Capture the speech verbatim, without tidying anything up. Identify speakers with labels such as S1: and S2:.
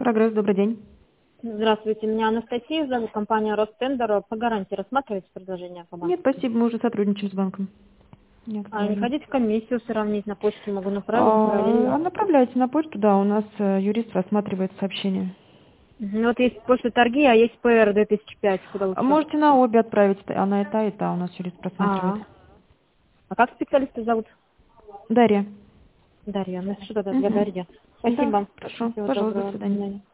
S1: Прогресс, добрый день.
S2: Здравствуйте, меня Анастасия зовут, компания Ростендер. По гарантии рассматриваете предложение по банку?
S1: Нет, спасибо, мы уже сотрудничаем с банком. Не
S2: А не
S1: актуально.
S2: хотите комиссию сравнить, на почту могу направить
S1: А,
S2: параллельно?
S1: а направляйте на почту, да, у нас э, юрист рассматривает сообщение.
S2: Ну вот есть после торги, а есть ПР две тысячи пять, куда
S1: А
S2: лучше?
S1: можете на обе отправить, она и та, и та, у нас юрист просматривает.
S2: А, а как специалиста зовут?
S1: Дарья.
S2: Дарья. Ну что тогда для
S1: Угу.
S2: Дарьи?
S1: Да,
S2: Спасибо.
S1: хорошо,
S2: Всего
S1: пожалуйста, до
S2: доброго. До
S1: свидания.
S2: свидания.